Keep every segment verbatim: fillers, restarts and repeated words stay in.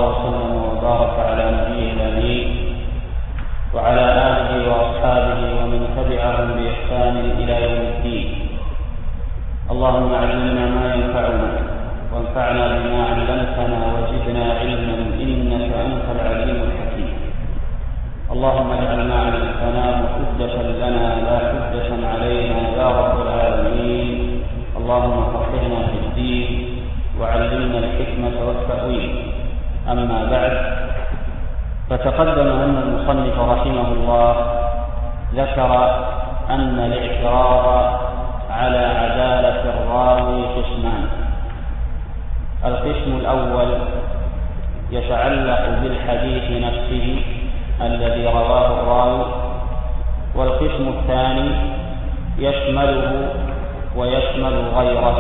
وسلم وبارك على نبيه الأمين وعلى آله وأصحابه ومن تبعهم بإحسان إلى يوم الدين. اللهم علمنا ما ينفعنا وانفعنا بما علمتنا وزدنا علما إنك أنت العليم الحكيم. اللهم اجعل ما علمتنا حجة لنا لا حجة علينا يا رب العالمين. اللهم فقهنا في الدين وعلمنا الحكمة والتأويل. أما بعد، فتقدم أن المصنف رحمه الله ذكر أن الاعتراض على عدالة الراوي قسمان. القسم الأول يتعلق بالحديث نفسه الذي رواه الراوي، والقسم الثاني يشمله ويشمل غيره.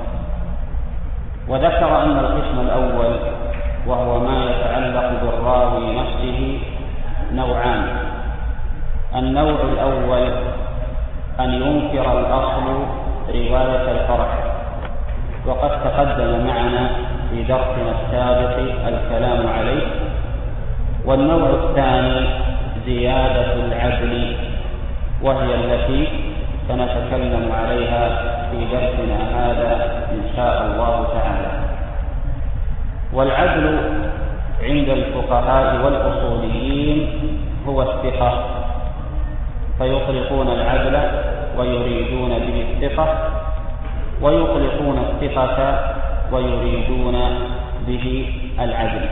وذكر أن القسم الأول وهو ما يتعلق بالراوي نفسه نوعان. النوع الأول أن ينكر الأصل رواية الفرع، وقد تقدم معنا في درسنا السابق الكلام عليه. والنوع الثاني زيادة العدل، وهي التي سنتكلم عليها في درسنا هذا إن شاء الله تعالى. والعدل عند الفقهاء والأصوليين هو الثقة، فيطلقون العدل ويريدون به الثقة، ويطلقون الثقة ويريدون به العدل.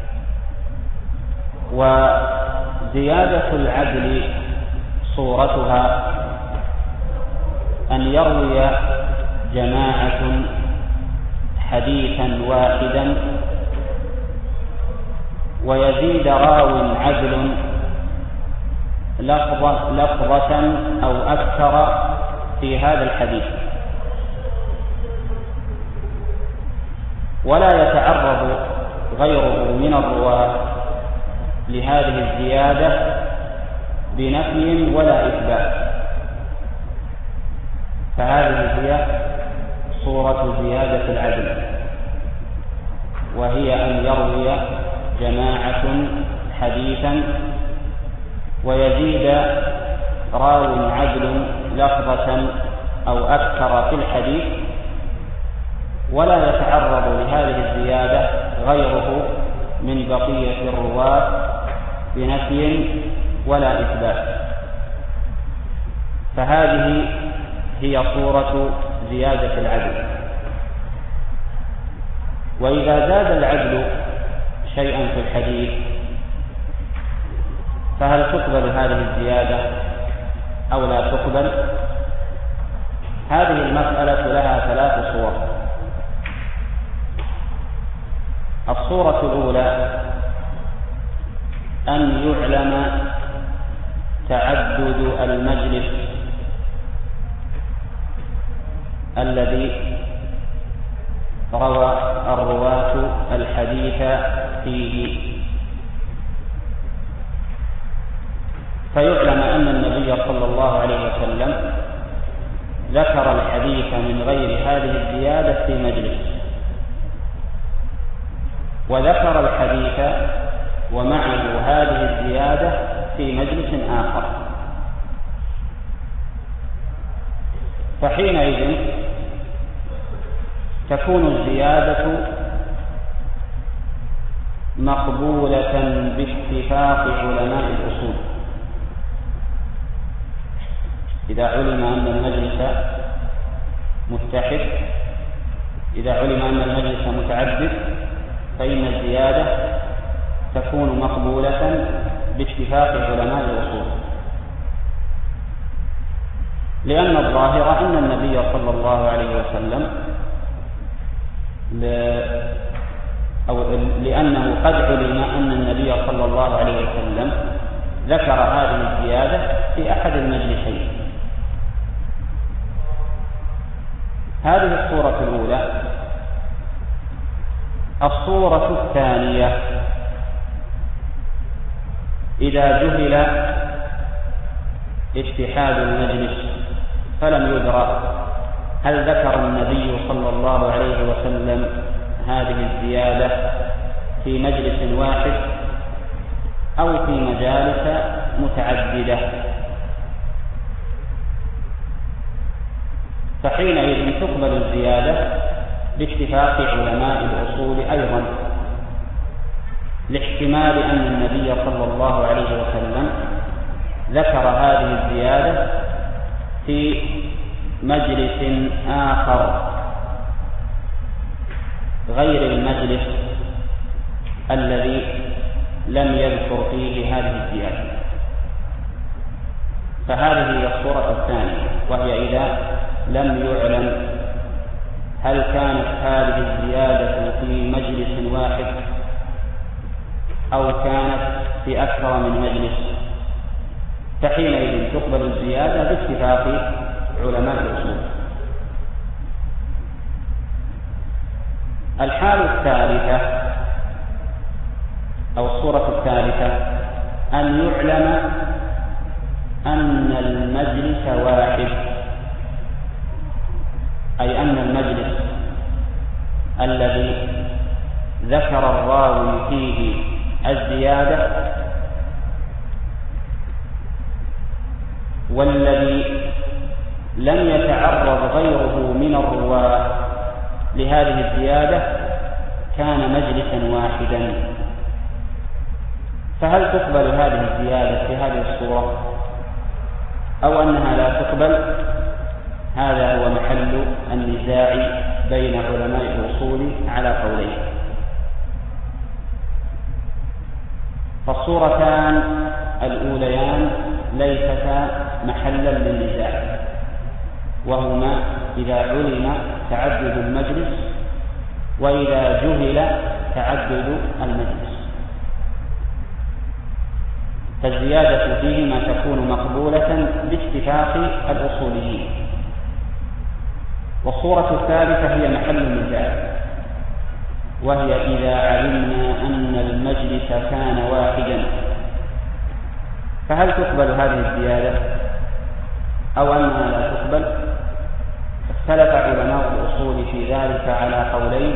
وزيادة العدل صورتها أن يروي جماعة حديثا واحدا ويزيد راو عدل لفظة, لفظة أو أكثر في هذا الحديث، ولا يتعرض غيره من الرواة لهذه الزيادة بنفي ولا إثبات. فهذه هي صورة زيادة العدل، وهي أن يروي جماعة حديثا ويزيد راو عدل لفظة أو أكثر في الحديث، ولا يتعرض لهذه الزيادة غيره من بقية الرواة بنفي ولا إثبات. فهذه هي صورة زيادة العدل. وإذا زاد العدل شيئا في الحديث فهل تقبل هذه الزيادة أو لا تقبل؟ هذه المسألة لها ثلاث صور. الصورة الأولى أن يعلم تعدد المجلس الذي روى الرواة الحديث فيه، فيعلم أن النبي صلى الله عليه وسلم ذكر الحديث من غير هذه الزيادة في مجلس، وذكر الحديث ومعه هذه الزيادة في مجلس آخر. فحينئذ تكون الزيادة مقبولة باتفاق علماء الأصول. إذا علم أن المجلس متحد، إذا علم أن المجلس متعدد، فإن الزيادة تكون مقبولة باتفاق علماء الأصول، لأن الظاهر أن النبي صلى الله عليه وسلم أو لأنه قد علم أن النبي صلى الله عليه وسلم ذكر هذه الزيادة في أحد المجلسين. هذه الصورة الأولى. الصورة الثانية إذا جهل اتحاد المجلس فلم يدرى هل ذكر النبي صلى الله عليه وسلم هذه الزيادة في مجلس واحد أو في مجالس متعددة، فحينئذ تقبل الزيادة باتفاق علماء الأصول أيضا، لاحتمال أن النبي صلى الله عليه وسلم ذكر هذه الزيادة في مجلس آخر غير المجلس الذي لم يذكر فيه هذه الزيادة. فهذه هي الصورة الثانية، وهي إذا لم يعلم هل كانت هذه الزيادة في مجلس واحد أو كانت في أكثر من مجلس، فحينئذ تقبل الزيادة باتفاق علماء الأصول. الحالة الثالثة أو الصورة الثالثة أن يعلم أن المجلس واحد، أي أن المجلس الذي ذكر الراوي فيه الزيادة والذي لم يتعرض غيره من الرواة لهذه الزيادة كان مجلسا واحدا. فهل تقبل هذه الزيادة في هذه الصورة أو أنها لا تقبل؟ هذا هو محل النزاع بين علماء الأصول على قولين. فالصورتان الأوليان ليستا محلا للنزاع، وهما إذا علم تعدد المجلس وإذا جهل تعدد المجلس، فالزيادة فيهما تكون مقبولة باتفاق الأصوليين. والصورة الثالثة هي محل النزاع، وهي إذا علمنا أن المجلس كان واحدا، فهل تقبل هذه الزيادة أو أنها لا تقبل؟ اختلف علماء الأصول في ذلك على قولين.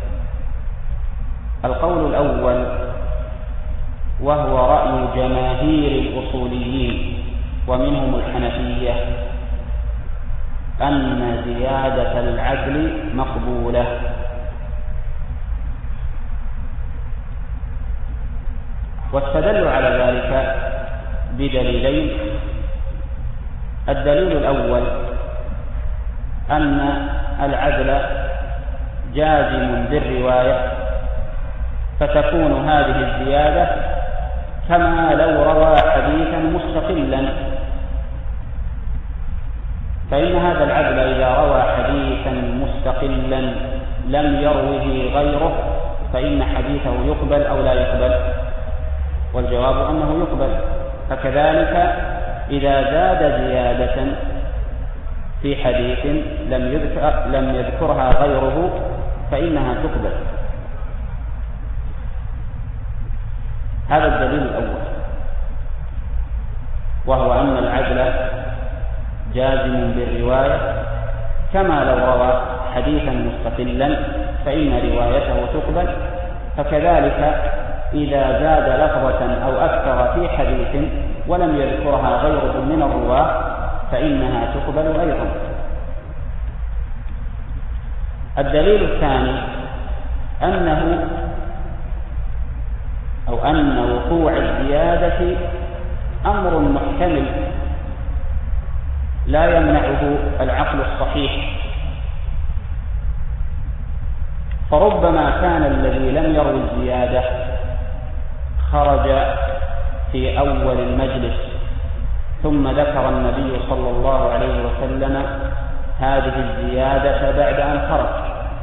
القول الأول وهو رأي جماهير الأصوليين ومنهم الحنفية أن زيادة العدل مقبولة، واستدلوا على ذلك بدليلين. الدليل الأول أن العدل جازم بالرواية، فتكون هذه الزيادة كما لو روى حديثا مستقلا، فإن هذا العدل إذا روى حديثا مستقلا لم يروه غيره فإن حديثه يقبل أو لا يقبل، والجواب أنه يقبل. فكذلك إذا زاد زيادة في حديث لم يذكر لم يذكرها غيره فإنها تقبل. هذا الدليل الأول، وهو أن العدل جازم بالرواية كما لو روى حديثا مستقلا فإن روايته تقبل، فكذلك إذا زاد لفظة أو أكثر في حديث ولم يذكرها غيره من الرواة فإنها تقبل أيضا. الدليل الثاني أنه أو أن وقوع الزيادة أمر محتمل لا يمنعه العقل الصحيح، فربما كان الذي لم يروي الزيادة خرج في أول المجلس ثم ذكر النبي صلى الله عليه وسلم هذه الزيادة بعد أن خرج،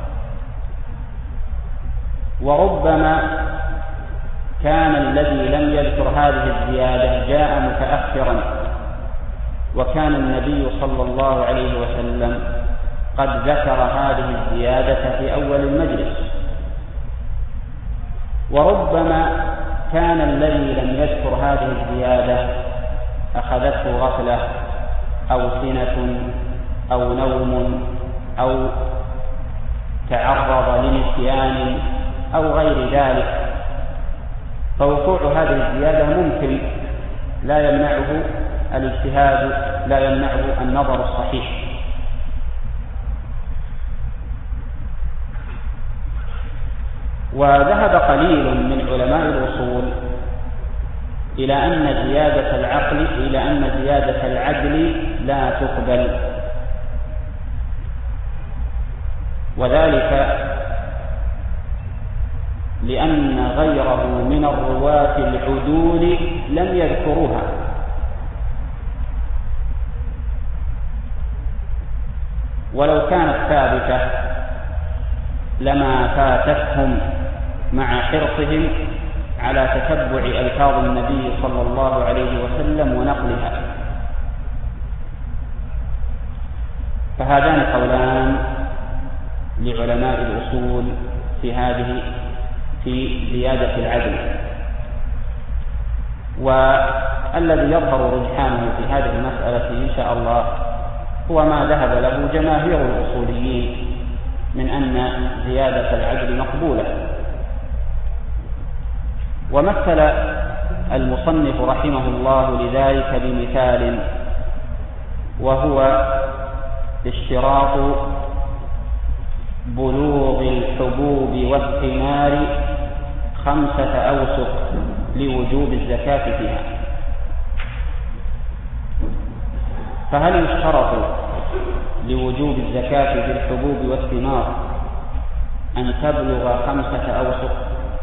وربما كان الذي لم يذكر هذه الزيادة جاء متأخرا وكان النبي صلى الله عليه وسلم قد ذكر هذه الزيادة في أول المجلس، وربما كان الذي لم يذكر هذه الزيادة أخذته غفلة أو سنة أو نوم أو تعرض لنسيان أو غير ذلك، فوقوع هذه الزيادة ممكن، لا يمنعه الاجتهاد، لا يمنعه النظر الصحيح. وذهب قليل من علماء الأصول إلى أن زيادة العقل إلى أن زيادة العدل لا تقبل، وذلك لأن غيره من الرواة العدول لم يذكروها، ولو كانت ثابتة لما فاتتهم مع حرصهم على تتبع ألفاظ النبي صلى الله عليه وسلم ونقلها. فهذان قولان لعلماء الأصول في هذه في زيادة العدل، والذي يظهر رجحانه في هذه المسألة إن شاء الله هو ما ذهب له جماهير الأصوليين من أن زيادة العدل مقبولة. ومثل المصنف رحمه الله لذلك بمثال، وهو اشتراط بلوغ الحبوب والثمار خمسة أوسق لوجوب الزكاة فيها. فهل يشترط لوجوب الزكاة في الحبوب والثمار أن تبلغ خمسة أوسق،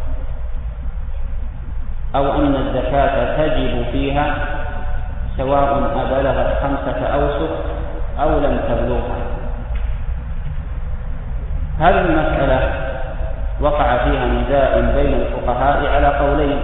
أو أن الزكاة تجب فيها سواء أبلغت خمسة أوسق أو لم تبلغها؟ هذه المسألة وقع فيها نزاع بين الفقهاء على قولين.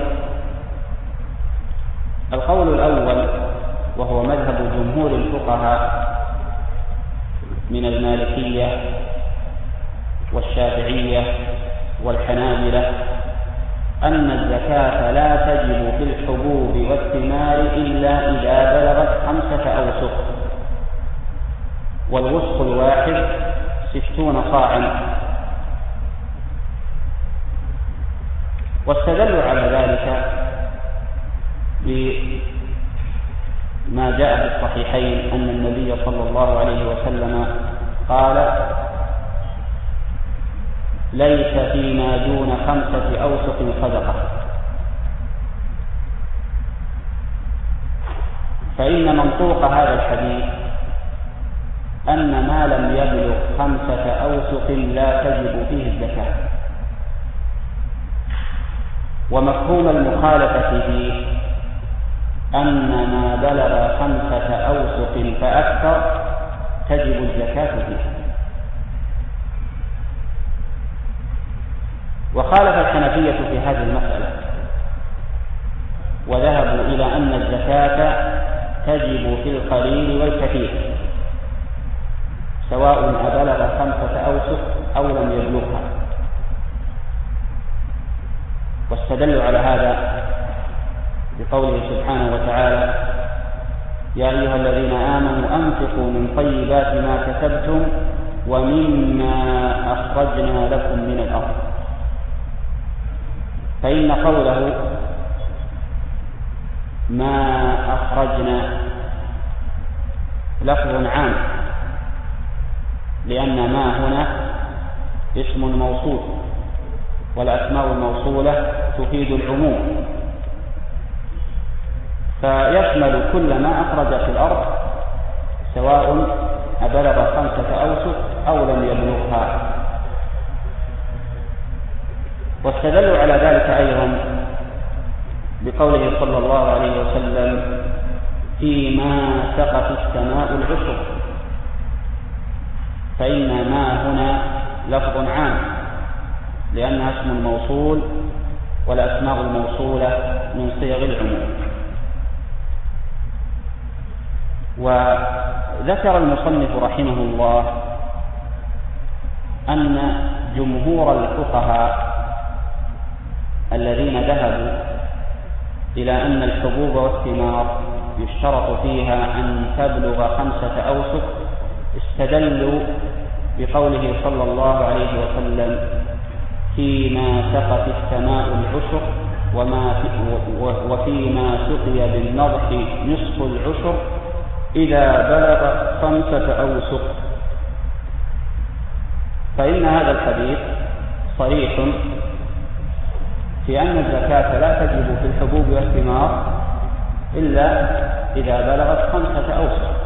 القول الأول وهو مذهب جمهور الفقهاء من المالكية والشافعية والحنابلة أن الزكاة لا تجب في الحبوب والثمار إلا إذا بلغت خمسة أوسق، والوسق الواحد ستون صاعا. واستدلوا على ذلك بما جاء في الصحيحين أن النبي صلى الله عليه وسلم قال: ليس فيما دون خمسة أوسق صدقة. فإن منطوق هذا الحديث أن ما لم يبلغ خمسة أوسق لا تجب فيه الزكاة، ومفهوم المخالفة فيه أن ما بلغ خمسة أوسق فأكثر تجب الزكاة فيه. وخالف الحنفية في هذه المسألة، وذهبوا إلى أن الزكاة تجب في القليل والكثير سواء أبلغ خمسة أوسق أو لم يبلغها. واستدلوا على هذا بقوله سبحانه وتعالى: يا أيها الذين آمنوا أنفقوا من طيبات ما كسبتم ومما أخرجنا لكم من الأرض. فإن قوله ما أخرجنا لفظ عام، لأن ما هنا اسم موصول، والأسماء الموصولة تفيد العموم، فيشمل كل ما أخرج في الأرض سواء أبلغ خمسة أوسق أو لم يبلغها. واستدلوا على ذلك أيضا بقوله صلى الله عليه وسلم: فيما سقت السماء العشر. فإن ما هنا لفظ عام لأنها اسم الموصول، والأسماء الموصولة من صيغ العموم. وذكر المصنف رحمه الله أن جمهور الفقهاء الذين ذهبوا إلى أن الحبوب والثمار يشترط فيها أن تبلغ خمسة أوسق استدلوا بقوله صلى الله عليه وسلم: فيما سقت السماء العشر وما في وفيما سقي بالنضح نصف العشر إذا بلغ خمسة أوسق. فإن هذا الحديث صريح في أن الزكاة لا تجب في الحبوب والثمار إلا إذا بلغت خمسة أوسق.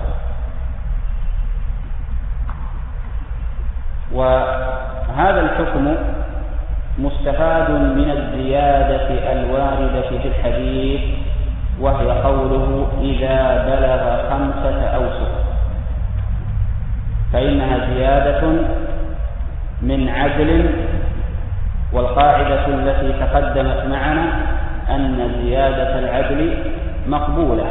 وهذا الحكم مستفاد من الزيادة الواردة في الحديث، وهي قوله إذا بلغ خمسة أوسق، فإنها زيادة من عدل. والقاعدة التي تقدمت معنا أن زيادة العدل مقبولة.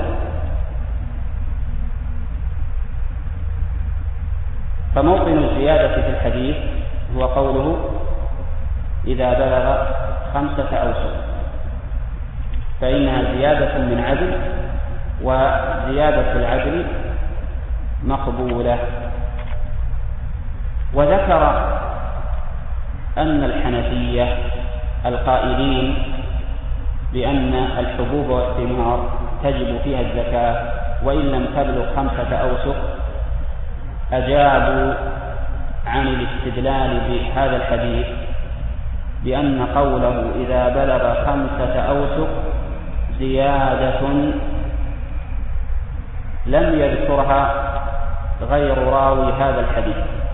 فموطن الزيادة في الحديث هو قوله إذا بلغ خمسة أوسق، فإنها زيادة من عدل، وزيادة العدل مقبولة. وذكر أن الحنفية القائلين بأن الحبوب والثمار تجب فيها الزكاة وإن لم تبلغ خمسة أوسق أجابوا عن الاستدلال بهذا الحديث بأن قوله إذا بلغ خمسة أوسق زيادة لم يذكرها غير راوي هذا الحديث،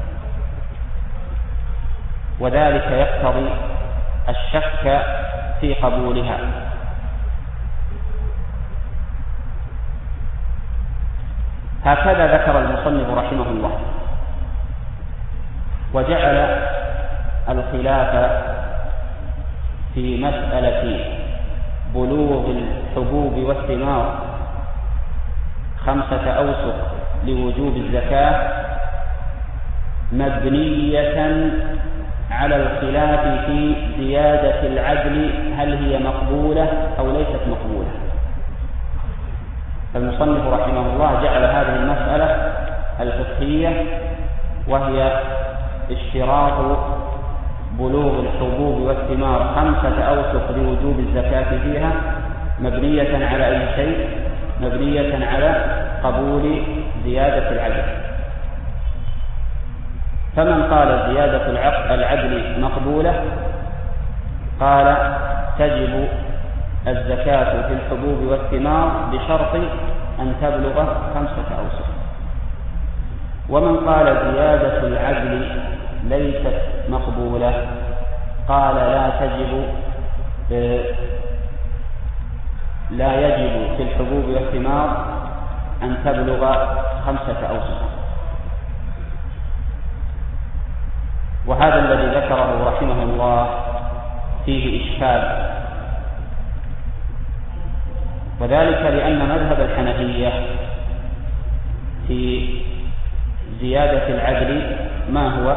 وذلك يقتضي الشك في قبولها. هكذا ذكر المصنف رحمه الله، وجعل الخلاف في مسألة بلوغ الحبوب والثمار خمسة أوسق لوجوب الزكاة مبنية على الخلاف في زيادة العدل، هل هي مقبولة أو ليست مقبولة. فالمصنف رحمه الله جعل هذه المسألة الفقهية، وهي اشتراط بلوغ الحبوب والثمار خمسة أوسق لوجوب الزكاة فيها، مبنية على أي شيء؟ مبنية على قبول زيادة العدل. فمن قال زيادة العدل مقبولة قال تجب الزكاة في الحبوب والثمار بشرط أن تبلغ خمسة أوسق. ومن قال زيادة العدل ليست مقبولة قال لا تجب لا يجب في الحبوب والثمار أن تبلغ خمسة أوسق. وهذا الذي ذكره رحمه الله فيه إشكال، وذلك لأن مذهب الحنفية في زيادة العدل ما هو؟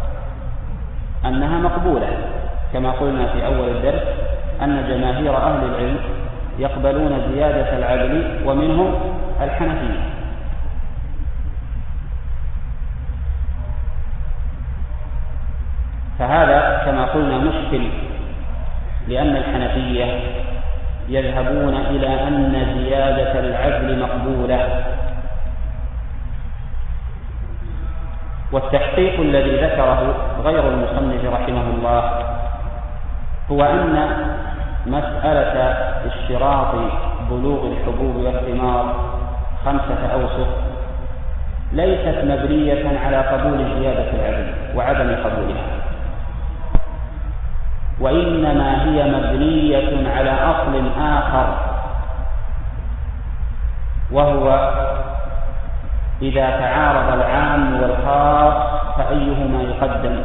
أنها مقبولة، كما قلنا في أول الدرس أن جماهير أهل العلم يقبلون زيادة العدل ومنهم الحنفية. فهذا كما قلنا مشكل، لأن الحنفية يذهبون إلى أن زيادة العدل مقبولة. والتحقيق الذي ذكره غير المصنف رحمه الله هو أن مسألة اشتراط بلوغ الحبوب والثمار خمسة أوسق ليست مبنية على قبول زيادة العدل وعدم قبولها، وإنما هي مبنية على أصل آخر، وهو إذا تعارض العام والخاص فأيهما يقدم.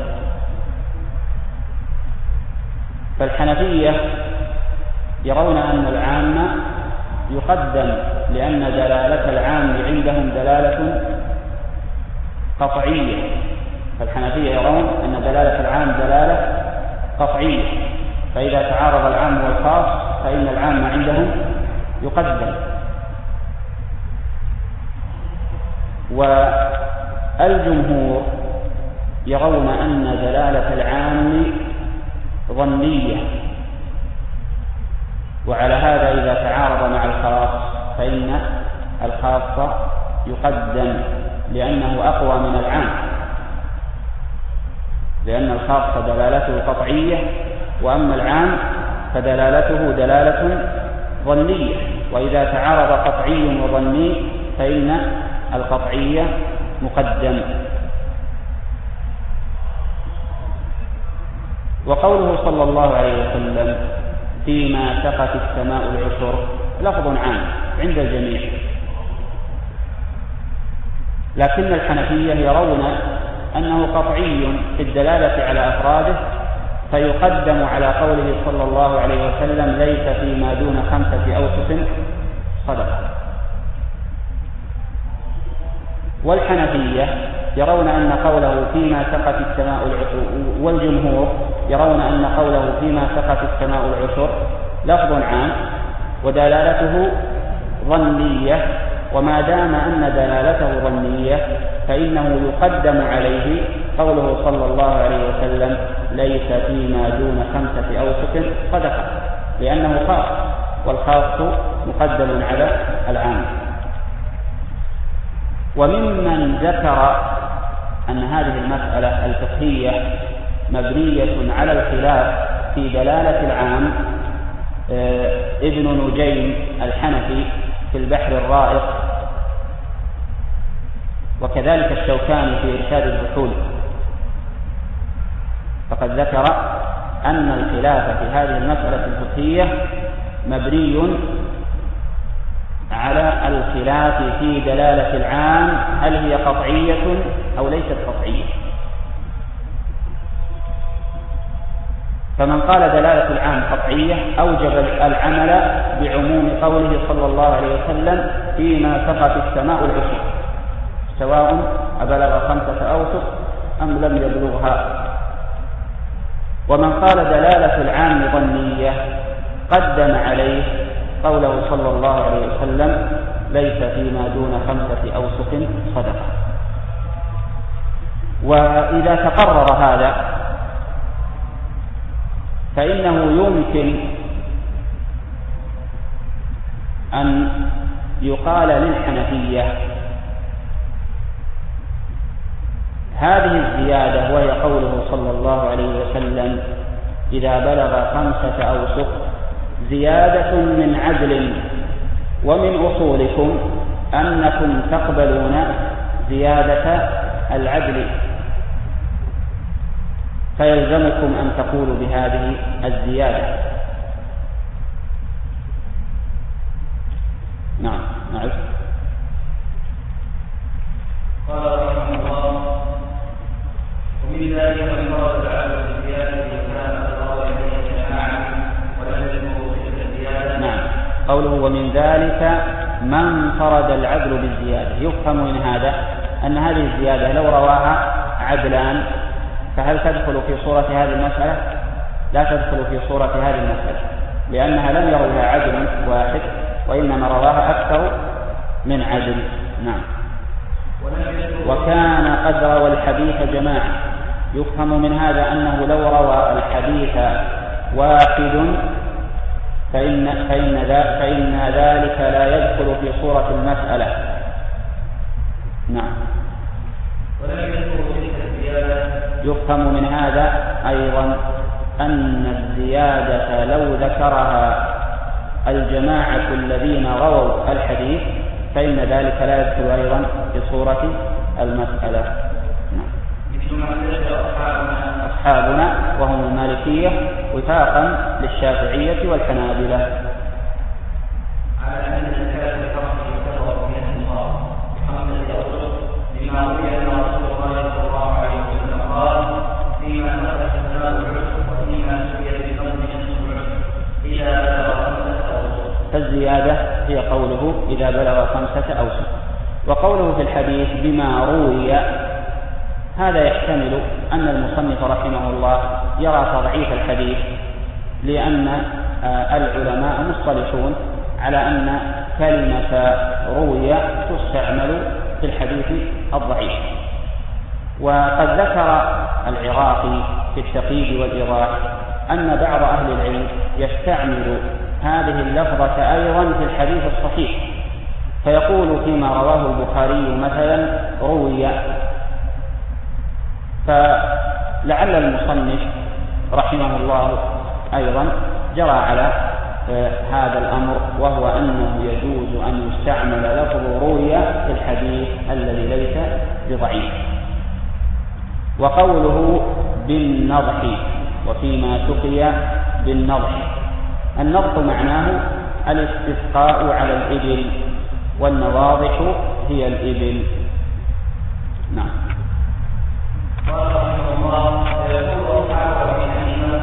فالحنفية يرون أن العام يقدم لأن دلالة العام عندهم دلالة قطعية. فالحنفية يرون أن دلالة العام دلالة قطعية، فإذا تعارض العام والخاص فإن العام عندهم يقدم. والجمهور يرون أن دلالة العام ظنية، وعلى هذا إذا تعارض مع الخاص فإن الخاص يقدم لأنه أقوى من العام، لأن الخاص دلالته قطعية وأما العام فدلالته دلالة ظنية، وإذا تعارض قطعي وظني فإن القطعية مقدم. وقوله صلى الله عليه وسلم فيما سقت السماء العشر لفظ عام عند الجميع، لكن الحنفية يرون أنه قطعي في الدلالة على أفراده فيقدم على قوله صلى الله عليه وسلم ليس فيما دون خمسة أوسق صدقة. والحنفية يرون أن قوله فيما سقت السماء العشر، والجمهور يرون أن قوله فيما سقت السماء العشر لفظ عام ودلالته ظنية، وما دام أن دلالته ظنية فإنه يقدم عليه قوله صلى الله عليه وسلم ليس فيما دون خمسة أوسق صدقة، لأنه خاص والخاص مقدم على العام. وممن ذكر أن هذه المسألة الفقهية مبنية على الخلاف في دلالة العام ابن نجيم الحنفي في البحر الرائق، وكذلك الشوكاني في إرشاد البحول، فقد ذكر أن الخلاف في هذه المسألة الفقهية مبني على الخلاف في دلالة العام هل هي قطعية أو ليست قطعية. فمن قال دلالة العام قطعية أوجب العمل بعموم قوله صلى الله عليه وسلم فيما سقت السماء العشر، سواء أبلغ خمسة أوسق أم لم يبلغها. ومن قال دلالة العام ظنية قدم عليه قوله صلى الله عليه وسلم ليس فيما دون خمسة أوسق صدقة. وإذا تقرر هذا فإنه يمكن أن يقال للحنفية هذه الزيادة وهي قوله صلى الله عليه وسلم إذا بلغ خمسة أوسق زيادة من عدل، ومن أصولكم أنكم تقبلون زيادة العدل، فيلزمكم أن تقولوا بهذه الزيادة. نعم نعم. قال رحمه الله ومن ذلك من فرض العدل بالزيادة كان أقرب إليه جماعة ولم يذكروا تلك الزيادة. نعم. قوله ومن ذلك من فرض العدل بالزيادة، يفهم من هذا أن هذه الزيادة لو رواها عدلان فهل تدخل في صورة هذه المسألة؟ لا تدخل في صورة هذه المسألة، لأنها لم يروها عدل واحد وإنما رواها أكثر من عدل. نعم. وكان قد روى الحديث جماعة، يفهم من هذا أنه لو روى الحديث واحد فإن, فإن, فإن ذلك لا يدخل في صورة المسألة. نعم. يفهم من هذا أيضا أن الزيادة لو ذكرها الجماعة الذين رووا الحديث فإن ذلك لا يدخل أيضا في صورة المسألة. أصحابنا وهم المالكية وفاقا للشافعية والحنابلة. على أن الزكاة الفرق يعتبر من النصاب بخمسة أوسق لما روي أن رسول الله صلى الله عليه وسلم قال فيما نقص السماء العشر وفيما سوي بفضل نصف العشر إذا بلغ خمسة أوسق. فالزيادة هي قوله إذا بلغ خمسة أوسق. وقوله في الحديث بما روي هذا يحتمل أن المصنف رحمه الله يرى تضعيف الحديث، لأن العلماء مصطلحون على أن كلمة روي تستعمل في الحديث الضعيف. وقد ذكر العراقي في التقييد والإيضاح أن بعض أهل العلم يستعمل هذه اللفظة أيضا في الحديث الصحيح، فيقول فيما رواه البخاري مثلا روي، فلعل المصنف رحمه الله أيضا جرى على هذا الأمر، وهو أنه يجوز أن يستعمل لفظ روي في الحديث الذي ليس بضعيف. وقوله بالنضح وفيما سقي بالنضح، النضح معناه الاستسقاء على الإبل، والنواضح هي الإبل. نعم. قال رحمه الله: يقول أصحاب أبي حنيفة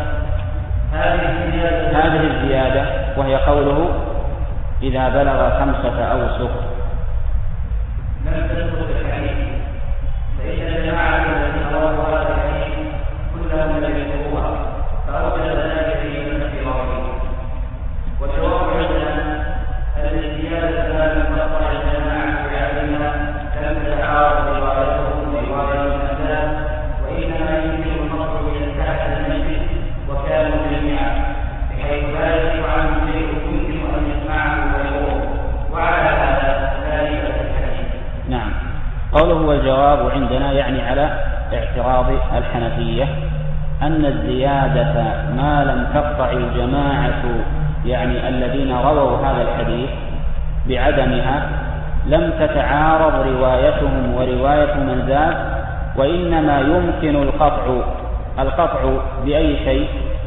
هذه الزيادة وهي قوله إذا بلغ خمسة أوسق لم تذكر في الحديث، فإن الجماعة الذين رووا هذا الحديث كلهم لم يذكروها، فأوجد ذلك في نفس رأيه. والجواب عندنا أن الزيادة لا تنقطع الجماعة بعدمها، لم تتعارض روايتهم ورواية الأسلام، وإنما يمكن النصر إلى تحت المسجد وكانوا جميعا، بحيث لا يجب عنه شيء يمكن أن يسمعه ويقوم، وعلى هذا لا ريب في الحديث. نعم. قوله والجواب عندنا يعني على اعتراض الحنفية أن الزيادة ما لم تقطع الجماعة، يعني الذين رووا هذا الحديث، بعدمها لم تتعارض روايتهم ورواية من زاد، وإنما يمكن القطع القطع بأي شيء؟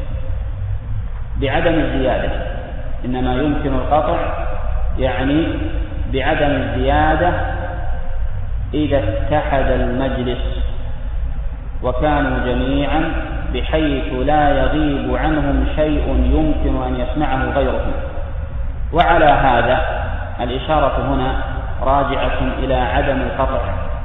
بعدم الزيادة. إنما يمكن القطع يعني بعدم الزيادة إذا اتحد المجلس وكانوا جميعا بحيث لا يغيب عنهم شيء يمكن أن يسمعه غيرهم. وعلى هذا الإشارة هنا راجعة إلى عدم القطع،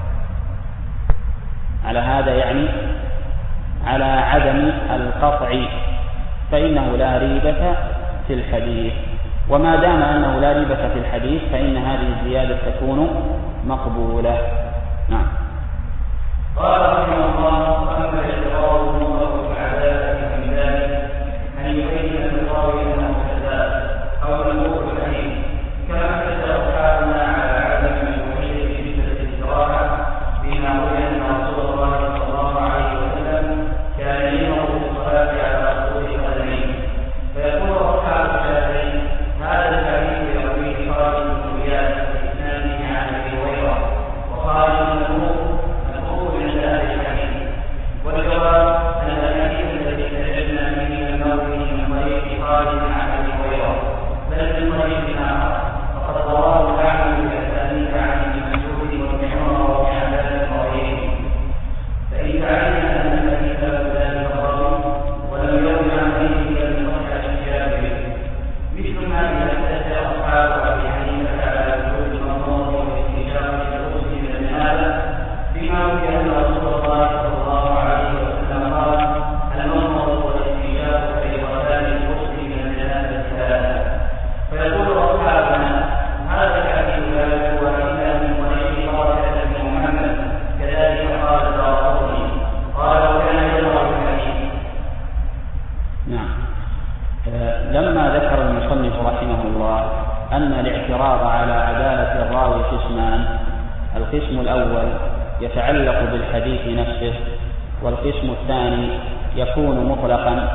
على هذا يعني على عدم القطع، فإنه لا ريبة في الحديث. وما دام أنه لا ريبة في الحديث فإن هذه الزيادة تكون مقبولة. نعم. قال رحمه الله: أما الإقرار المطلق العدالة من ذلك أن يبين الراوي أنه كذاب أو الموقف الحديث، كما اعتدى أصحابنا على عدم الموحد في نسبة الاستراحة، بما روي أن رسول الله صلى الله عليه وسلم كان يمر بالصلاة على طول قدميه، فيقول أصحاب الشافعي: هذا الحديث يرويه خالد بن زياد بإسناده عن أبي هريرة، وخالد المذموم عند أهل الحديث. والجواب أن الحديث الذي استدلنا به من الموت من طريق خالد عن أبي هريرة، بل من طريق آخر، فقد رواه الأعمى بالأسانيد عن ابن مسعود وابن عمر وابن عباس وغيرهم. فإن علمنا أن الحديث ذلك الراوي ولم يروي عن غيره من صحة الجابر، مثل ما إذا احتج أصحاب أبي حنيفة على وجود المنظور والاستجابة للرسل من هذا، بما روي أن رسول الله صلى الله عليه وسلم قال: المنظر والاستجابة فريضتان للرسل من الجنازة ثلاثة. فيقول أصحابنا: هذا الحديث لا يروى إلا من طريق بركة بن محمد، كذلك قال الدارقطني، قال: وكان يروى الحديث. نعم. لما ذكر المصنف رحمه الله أن الاعتراض على عدالة الراوي قسمان: القسم الأول يتعلق بالحديث نفسه، والقسم الثاني يكون مطلقا،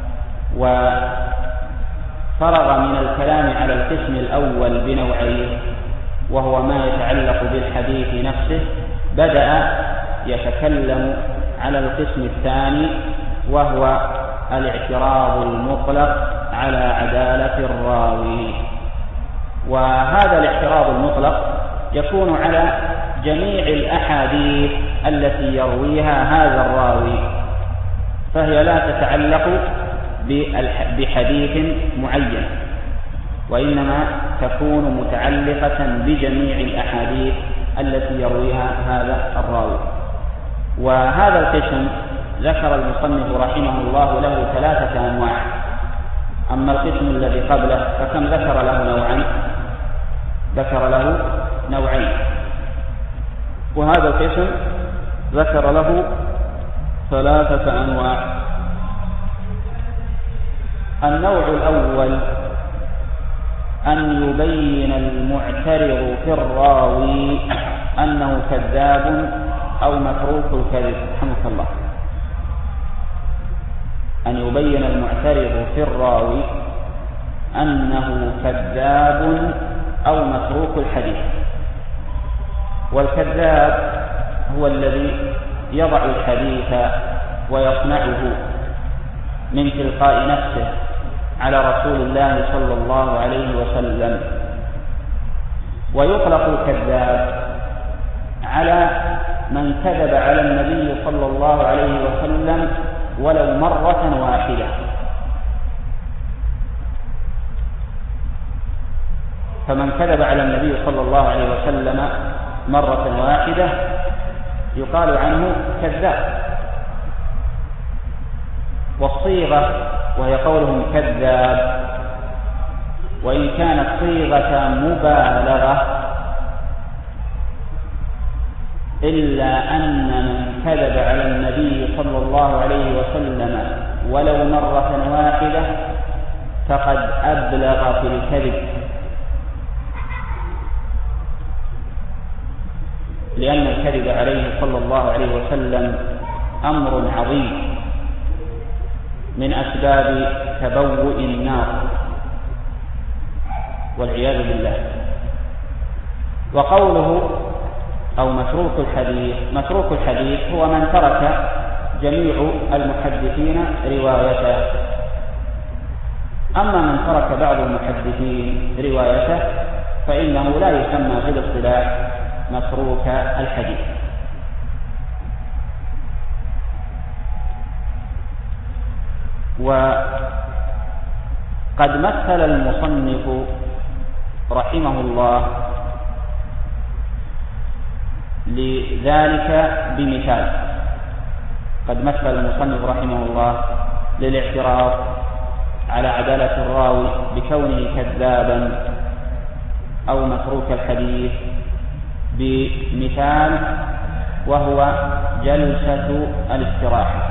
وفرغ من الكلام على القسم الأول بنوعين، وهو ما يتعلق بالحديث نفسه، بدأ يتكلم على القسم الثاني وهو الاعتراض المطلق على عدالة الراوي. وهذا الاعتراض المطلق يكون على جميع الأحاديث التي يرويها هذا الراوي، فهي لا تتعلق بحديث معين، وإنما تكون متعلقة بجميع الأحاديث التي يرويها هذا الراوي. وهذا القسم ذكر المصنف رحمه الله له ثلاثة أنواع. أما القسم الذي قبله فكم ذكر له نوعا؟ ذكر له نوعين، وهذا القسم ذكر له ثلاثة أنواع. النوع الأول أن يبين المعترض في الراوي أنه كذاب أو متروك الكذب رحمك الله، أن يبين المعترض في الراوي أنه كذاب أو متروك الحديث. والكذاب هو الذي يضع الحديث ويصنعه من تلقاء نفسه على رسول الله صلى الله عليه وسلم. ويطلق الكذاب على من كذب على النبي صلى الله عليه وسلم ولو مرة واحدة. فمن كذب على النبي صلى الله عليه وسلم مرة واحدة يقال عنه كذاب. والصيغة وهي قولهم كذاب وإن كانت صيغة مبالغة إلا أن من كذب على النبي صلى الله عليه وسلم ولو مرة واحدة فقد أبلغ في الكذب، لأن الكذب عليه صلى الله عليه وسلم أمر عظيم من أسباب تبوء النار والعياذ بالله. وقوله أو متروك الحديث، متروك الحديث هو من ترك جميع المحدثين روايته. أما من ترك بعض المحدثين روايته فإنه لا يسمى في الاصطلاح متروك الحديث. وقد مثل المصنف رحمه الله لذلك بمثال. قد مثل المصنف رحمه الله للاعتراض على عدالة الراوي بكونه كذابا أو متروك الحديث بمثال، وهو جلسة الاستراحة،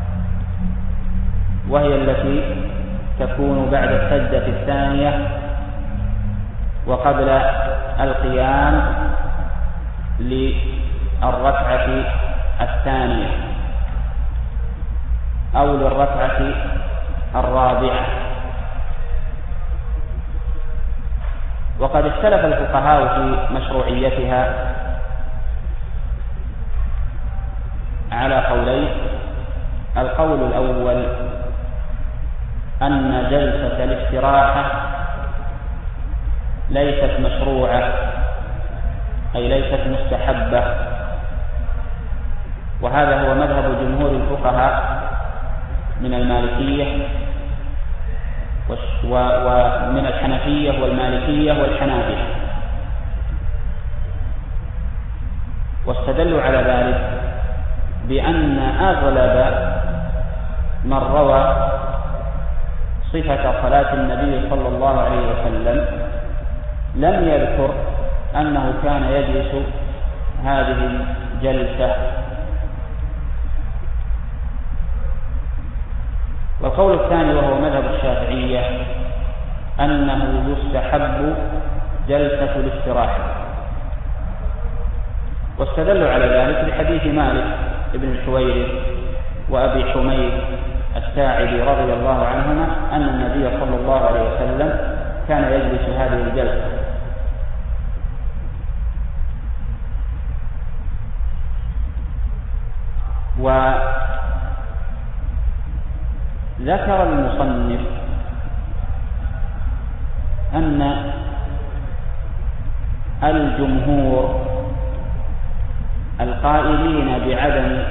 وهي التي تكون بعد السجدة الثانية وقبل القيام للركعة الثانية أو للركعة الرابعة. وقد اختلف الفقهاء في مشروعيتها على قولين. القول الأول أن جلسة الاستراحة ليست مشروعة، أي ليست مستحبة، وهذا هو مذهب جمهور الفقهاء من المالكية ومن الحنفية والمالكية والحنابلة. واستدلوا على ذلك بأن أغلب من روى صفة صلاة النبي صلى الله عليه وسلم لم يذكر أنه كان يجلس هذه الجلسة. والقول الثاني وهو مذهب الشافعية أنه يستحب جلسة الاستراحة، واستدلوا على ذلك بحديث مالك بن الحويرث وأبي حميد الساعدي رضي الله عنهما أن النبي صلى الله عليه وسلم كان يجلس هذه الجلسة. وذكر المصنف أن الجمهور القائلين بعدم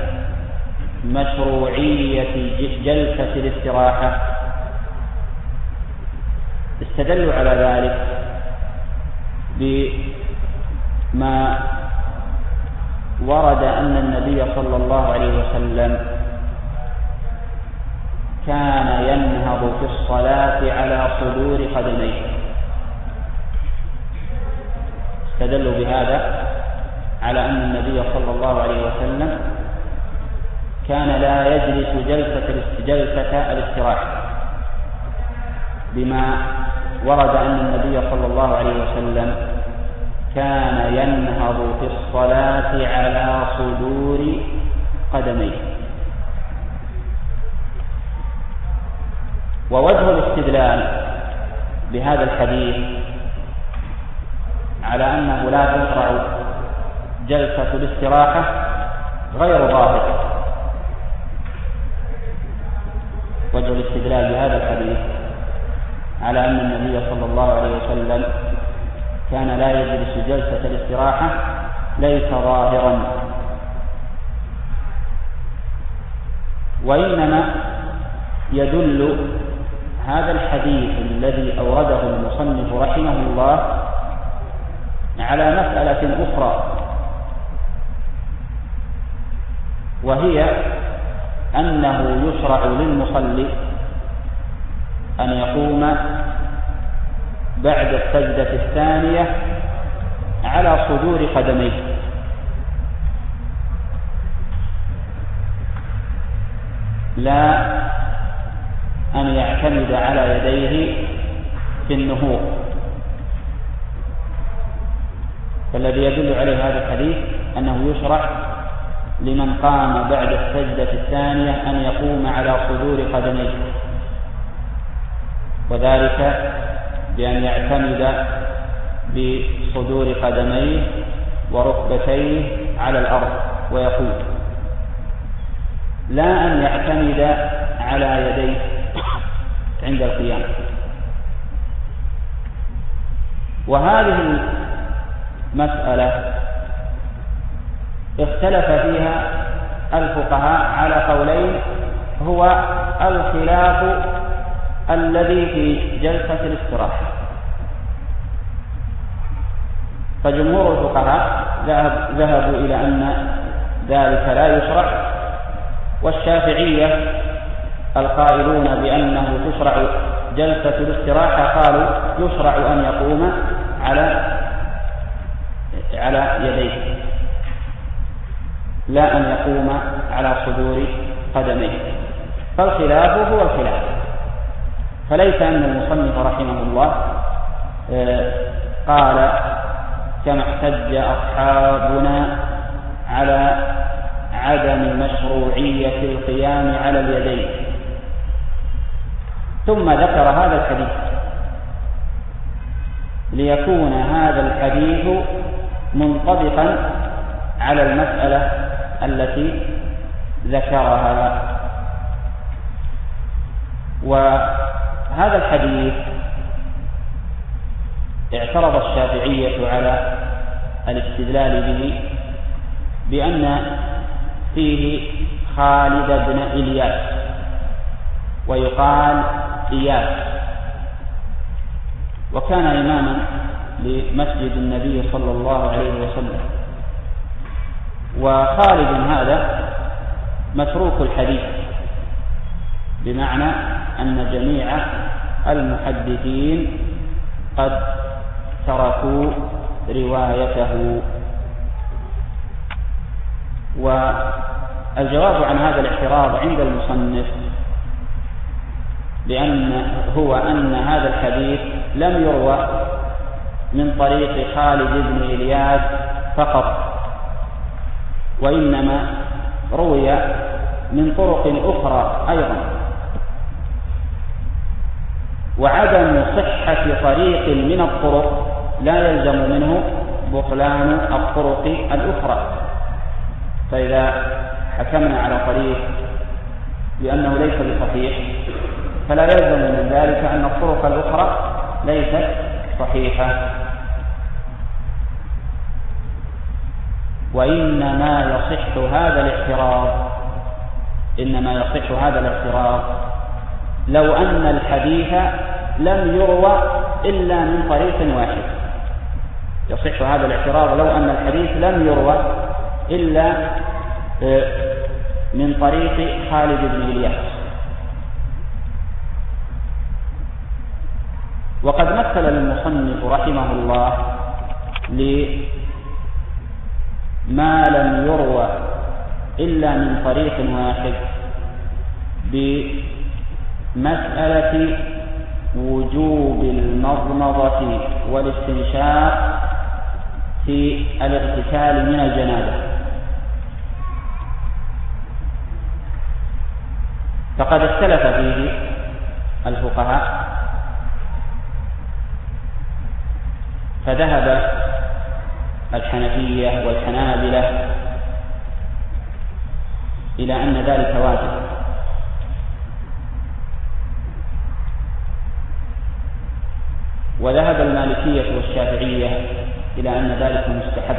مشروعية جلسة الاستراحة استدلوا على ذلك بما ورد أن النبي صلى الله عليه وسلم كان ينهض في الصلاة على صدور قدميه. استدلوا بهذا على أن النبي صلى الله عليه وسلم كان لا يجلس جلسة جلسة الاستراحة، بما ورد أن النبي صلى الله عليه وسلم كان ينهض في الصلاة على صدور قدميه. ووجه الاستدلال بهذا الحديث على أنه لا تشرع جلسة الاستراحة غير ظاهر. وجه الاستدلال بهذا الحديث على أن النبي صلى الله عليه وسلم كان لا يجلس جلسة الاستراحة ليس ظاهرا، وإنما يدل هذا الحديث الذي أورده المصنف رحمه الله على مسألة أخرى، وهي أنه يشرع للمصلي أن يقوم بعد السجدة الثانية على صدور قدميه، لا أن يعتمد على يديه في النهوض. فالذي يدل عليه هذا الحديث أنه يشرع لمن قام بعد السجدة الثانية أن يقوم على صدور قدميه، وذلك بأن يعتمد بصدور قدميه وركبتيه على الأرض ويقوم، لا أن يعتمد على يديه عند القيام. وهذه المسألة اختلف فيها الفقهاء على قولين، هو الخلاف الذي في جلسة الاستراحة. فجمهور الفقهاء ذهبوا إلى أن ذلك لا يشرع، والشافعية القائلون بأنه تشرع جلسة الاستراحة قالوا يشرع أن يقوم على على يديه، لا أن يقوم على صدور قدميه. فالخلاف هو الخلاف، فليس أن المصنف رحمه الله قال كما احتج أصحابنا على عدم مشروعية القيام على اليدين، ثم ذكر هذا الحديث ليكون هذا الحديث منطبقا على المسألة التي ذكرها. وهذا الحديث اعترض الشافعية على الاستدلال به بأن فيه خالد بن إلياس ويقال إياس، وكان إماما لمسجد النبي صلى الله عليه وسلم. وخالد هذا متروك الحديث، بمعنى أن جميع المحدثين قد تركوا روايته. والجواب عن هذا الاعتراض عند المصنف بأن هو أن هذا الحديث لم يروى من طريق خالد بن إلياس فقط، وإنما روي من طرق أخرى أيضا، وعدم صحة طريق من الطرق لا يلزم منه بطلان الطرق الأخرى. فإذا حكمنا على طريق بأنه ليس بصحيح فلا يلزم من ذلك أن الطرق الأخرى ليست صحيحة. وإنما يصح هذا الاعتراض إنما يصح هذا الاعتراض لو أن الحديث لم يروى إلا من طريق واحد. يصح هذا الاعتراض لو أن الحديث لم يروى إلا من طريق خالد بن إلياس. وقد مثل المصنف رحمه الله لما لم يروى إلا من طريق واحد بمسألة وجوب المضمضة والاستنشاق في الاغتسال من الجنابة. فقد اختلف فيه الفقهاء، فذهب الحنفية والحنابلة إلى أن ذلك واجب، وذهب المالكية والشافعية إلى أن ذلك مستحب.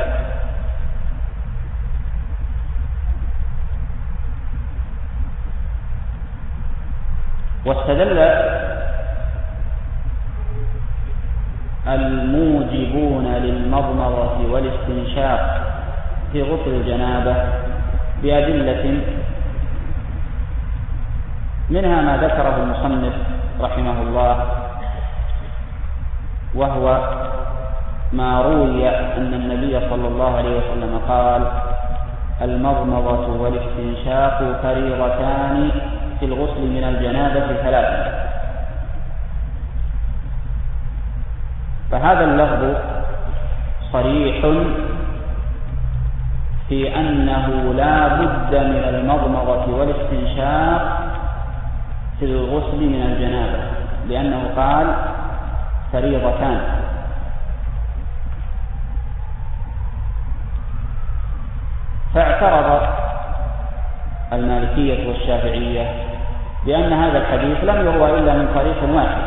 واستدل الموجبون للمضمضة والاستنشاق في غسل الجنابة بأدلة، منها ما ذكره المصنف رحمه الله، وهو ما روي أن النبي صلى الله عليه وسلم قال: المضمضة والاستنشاق فريضتان في الغسل من الجنابة ثلاثة. فهذا اللفظ صريح في أنه لا بد من المضمضة والاستنشاق في الغسل من الجنابة، لأنه قال فريضتان. فاعترض المالكية والشافعية بأن هذا الحديث لم يروى إلا من طريق واحد،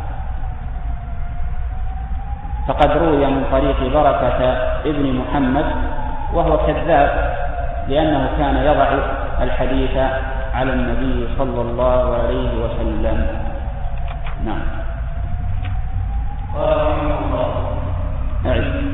فقد روي من طريق بركة ابن محمد، وهو كذاب، لأنه كان يضع الحديث على النبي صلى الله عليه وسلم. نعم. قال رحمه الله: أعد.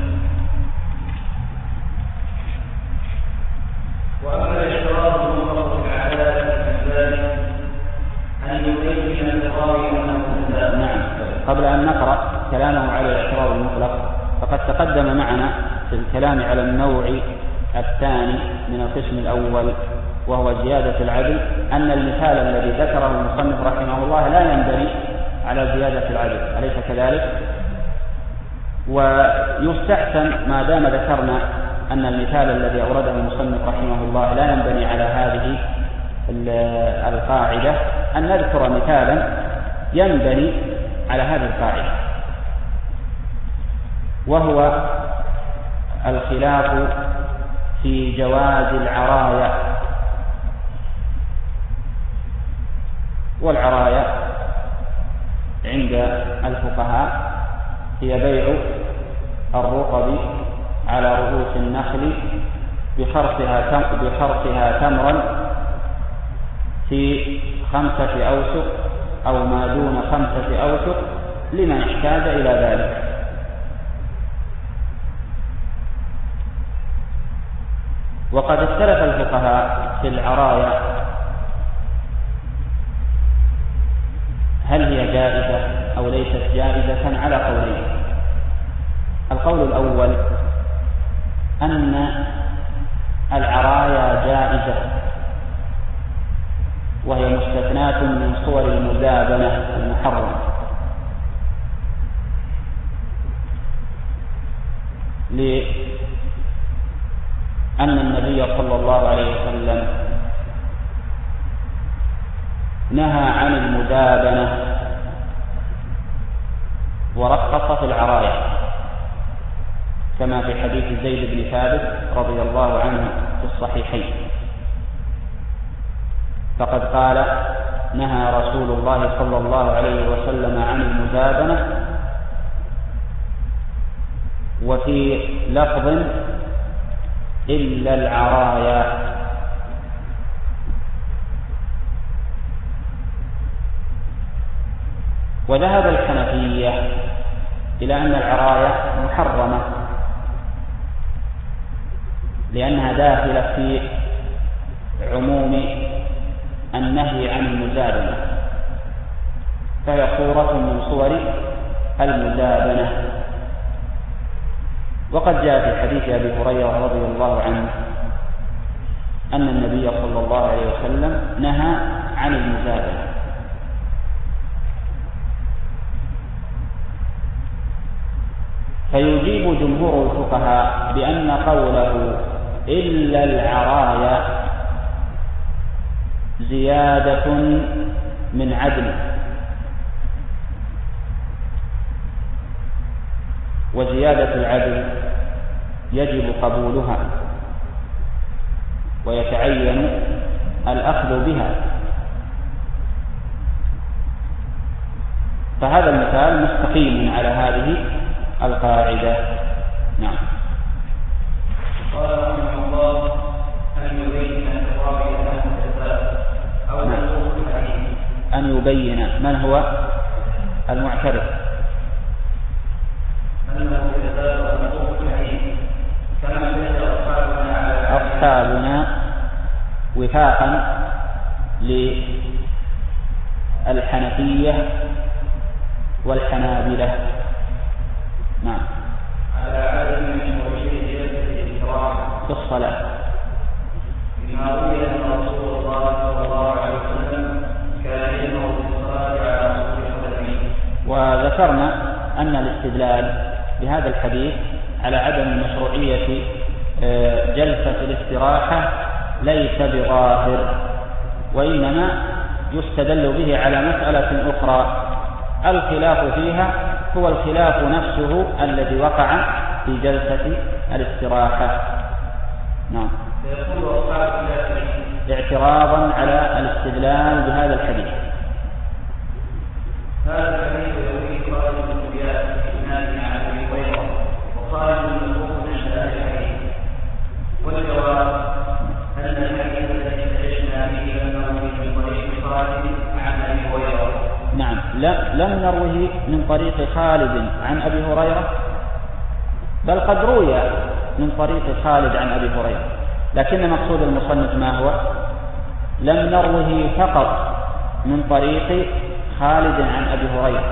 وأما الاشتراط المطلق في العدالة في ذلك أن يبين الراوي أنه كذاب. نعم. قبل أن نقرأ كلامه على الاعتراض المطلق، فقد تقدم معنا في الكلام على النوع الثاني من القسم الأول، وهو زيادة العدل، أن المثال الذي ذكره المصنف رحمه الله لا ينبني على زيادة العدل، أليس كذلك؟ ويستحسن ما دام ذكرنا أن المثال الذي أورده المصنف رحمه الله لا ينبني على هذه القاعدة، أن نذكر مثالا ينبني على هذه القاعدة، وهو الخلاف في جواز العرايا. والعرايا عند الفقهاء هي بيع الرطب على رؤوس النخل بخرصها بخرصها تمرا في خمسة أوسق أو ما دون خمسة أوسق لمن احتاج إلى ذلك. وقد اختلف الفقهاء في العرايا هل هي جائزة أو ليست جائزة على قولين. القول الأول أن العرايا جائزة، وهي مستثناة من صور المزابنة المحرمة، لأن النبي صلى الله عليه وسلم نهى عن المزابنة ورخص في العرايا، كما في حديث زيد بن ثابت رضي الله عنه في الصحيحين، فقد قال: نهى رسول الله صلى الله عليه وسلم عن المزابنة. وفي لفظ: إلا العرايا. وذهب الحنفية إلى أن العرايا محرمة، لأنها داخلة في عموم النهي عن المزابنة، فهي صورة من صور المزابنة. وقد جاء في حديث أبي هريرة رضي الله عنه أن النبي صلى الله عليه وسلم نهى عن المزابنة. فيجيب جمهور الفقهاء بأن قوله إلا العرايا زيادة من عدل، وزيادة العدل يجب قبولها ويتعين الأخذ بها. فهذا المثال مستقيم على هذه القاعدة. نعم. قال رحمه الله أن يبين الراوي له الكذاب أو المنصوص الحديث. أن يبين من هو المعترف، من له الكذاب أو المنصوص الحديث، كما سيد أصحابنا على أصحابنا وفاقا للحنفية والحنابلة. نعم. على عدد من وجيه جلسة الإكرام في الصلاة، بما روي أن رسول الله صلى الله عليه وسلم كان يجمع في الصلاة على رسول قدميه. وذكرنا أن الاستدلال بهذا الحديث على عدم مشروعية جلسة الاستراحة ليس بظاهر، وإنما يستدل به على مسألة أخرى الخلاف فيها هو الخلاف نفسه الذي وقع في جلسة الاستراحة. نعم. اعتراضا على الاستدلال بهذا الحديث. هذا الحديث يرويه خالد بن زياد في إسناده عن أبي هريرة، وخالد المسروق عند أهل الحديث. والجواب أن الحديث الذي استدلنا به لم نروه من طريق خالد عن أبي هريرة. نعم، لم نروه من طريق خالد عن أبي هريرة، بل قد روي من طريق خالد عن أبي هريرة، لكن مقصود المصنف ما هو؟ لم نروه فقط من طريق خالد عن أبي هريرة،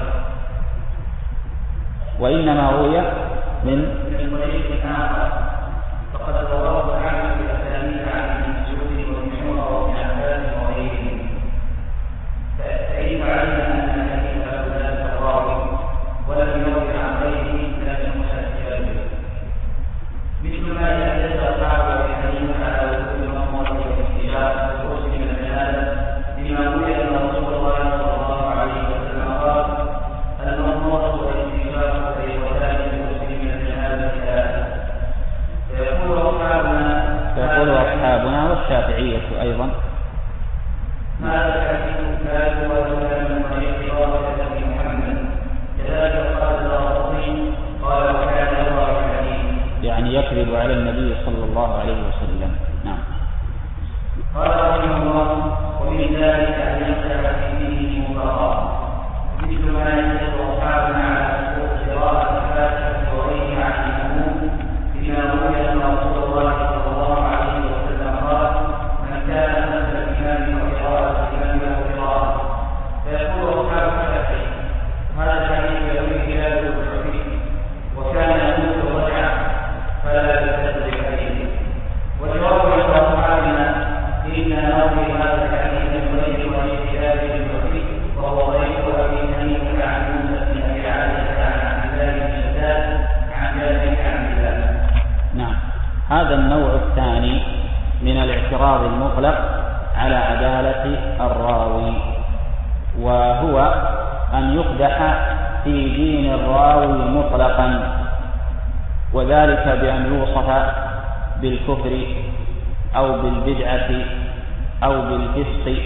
وإنما روي من من طريق آخر، فقد رواه عنه بأسانيد عن ابن مسعود وابن عمر وابن عباس وغيرهم. فإن علمنا أن الحديث له ذلك الراوي ولم يروي عن غيره لم يكن احتجاجا، مثل ما يحدث أصحاب الحديث على وجود المضمضة والاستجابة والغسل من الجنابة، بما روي أن رسول الله صلى الله عليه وسلم قال: المضمضة والاستجابة طريقتان للغسل من الجنابة ثلاثة. فيقول أصحابنا فيقول أصحابنا والشافعية أيضا: هذا الحديث لا يروى من طريق رافع بن محمد. كذلك قال الرافعي قال: وكان يروى الحديث، يعني يكذب على النبي صلى الله عليه وسلم. نعم. قال رحمه الله: ومن ذلك أن يختلف فيه مطلقا، مثل ما يحدث أصحابنا على سوء قراءة الفاتحة وغيرها عن المأموم، بما روي أن رسول الله صلى الله عليه وسلم قال: من كان خلف الإمام وقراءة الإمام له قراءة. فيقول أصحاب الشافعي: هذا الحديث يروي هلال الحديث وكان يموت رجعا فلا يستدل بحديثه. والجواب عند أصحابنا: إن نروي هذا الحديث من غير طريق هلال الحديث، وهو طريق أبي حنيفة عن موسى بن أبي عائشة عن عبد الله بن شداد عن جابر عن الله. نعم. هذا النوع الثاني من الاعتراض المطلق على عدالة الراوي، وهو أن يقدح في دين الراوي مطلقا، وذلك بأن يوصف بالكفر أو بالبدعة أو بالفسق.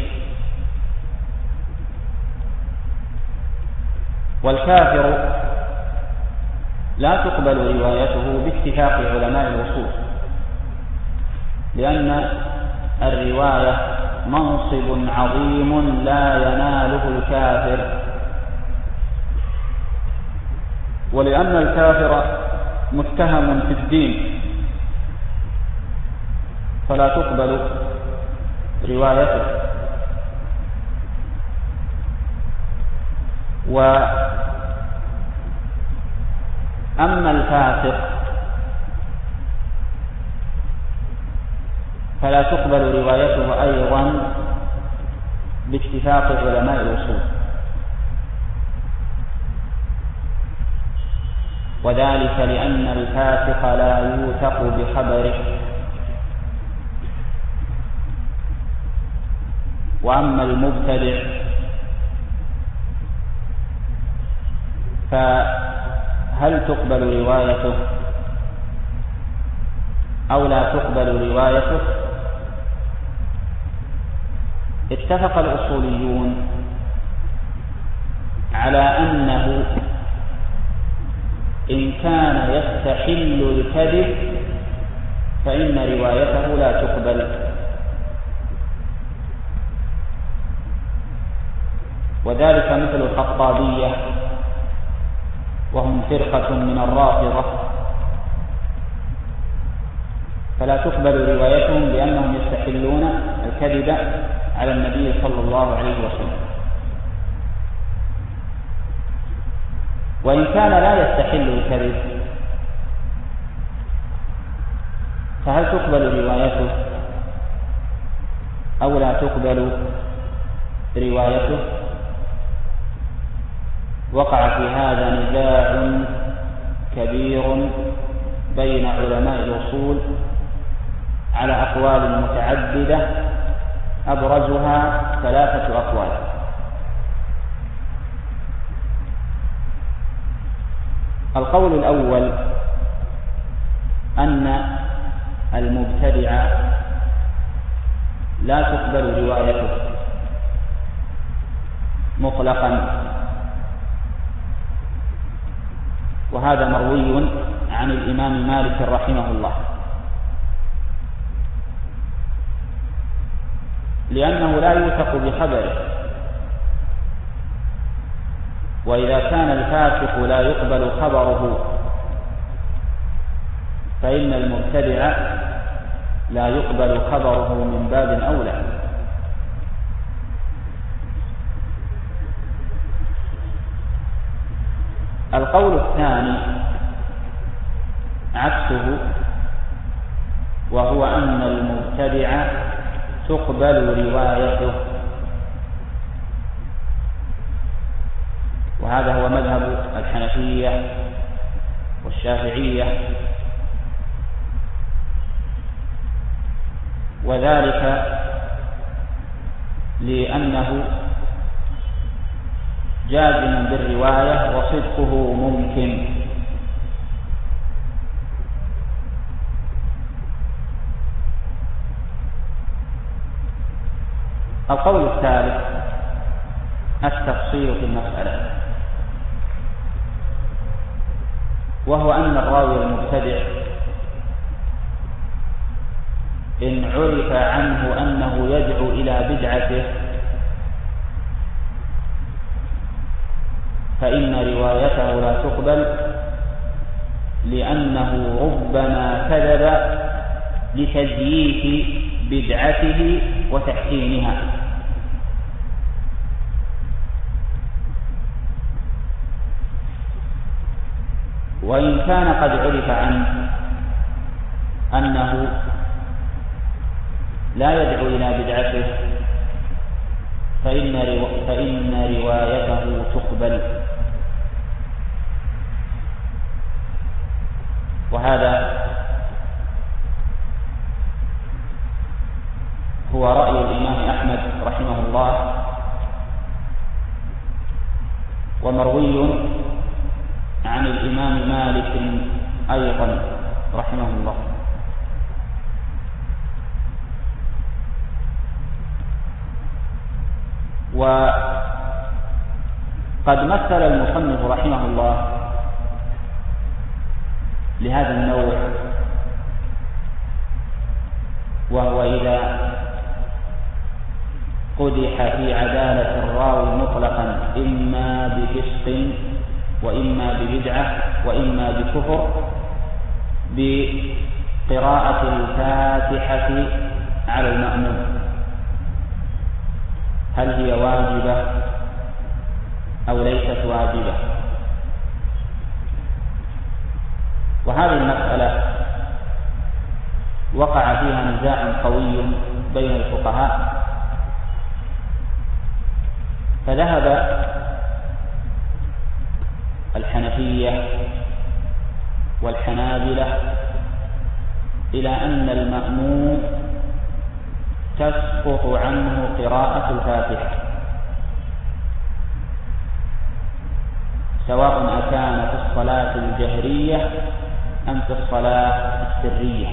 والكافر لا تقبل روايته باتفاق علماء الأصول، لأن الرواية منصب عظيم لا يناله الكافر، ولأن الكافر متهم في الدين فلا تقبل روايته. وأما الفاسق فلا تقبل روايته أيضا باتفاق علماء الأصول. وذلك لأن الفاسق لا يوثق بخبره، وأما المبتدع فهل تقبل روايته أو لا تقبل روايته؟ اتفق الأصوليون على أنه إن كان يستحل الكذب فإن روايته لا تقبل، وذلك مثل الخطابية وهم فرقة من الرافضة، فلا تقبل روايتهم لأنهم يستحلون الكذب على النبي صلى الله عليه وسلم. وإن كان لا يستحل الكذب فهل تقبل روايته أو لا تقبل روايته؟ وقع في هذا نزاع كبير بين علماء الأصول على أقوال متعددة أبرزها ثلاثة أقوال. القول الأول أن المبتدع لا تقبل روايته مطلقا، وهذا مروي عن الإمام مالك رحمه الله، لأنه لا يوثق بخبره، وإذا كان الفاسق لا يقبل خبره فإن المبتدع لا يقبل خبره من باب أولى. القول الثاني عكسه، وهو أن المبتدع تقبل روايته، وهذا هو مذهب الحنفية والشافعية، وذلك لأنه جازم بالرواية وصدقه ممكن. القول الثالث التفصيل في المسألة، وهو أن الراوي المبتدع إن عرف عنه أنه يدعو إلى بدعته فإن روايته لا تقبل، لأنه ربما كذب لتزييف بدعته وتحسينها. وإن كان قد عرف عنه أنه لا يدعو إلى بدعته فإن, رو... فإن روايته تقبل. وهذا هو رأي الإمام أحمد رحمه الله، ومروي عن الإمام مالك أيضا رحمه الله. وقد مثل المصنف رحمه الله لهذا النوع، وهو إذا قدح في عدالة الراوي مطلقا إما بفسق وإما ببدعة وإما بكفر بقراءة الفاتحة على المأموم، هل هي واجبة أو ليست واجبة؟ وهذه المسألة وقع فيها نزاع قوي بين الفقهاء، فذهب الحنفية والحنابلة إلى أن المأموم تسقط عنه قراءة الفاتحة، سواء أكان في الصلاة الجهرية أم في الصلاة السرية.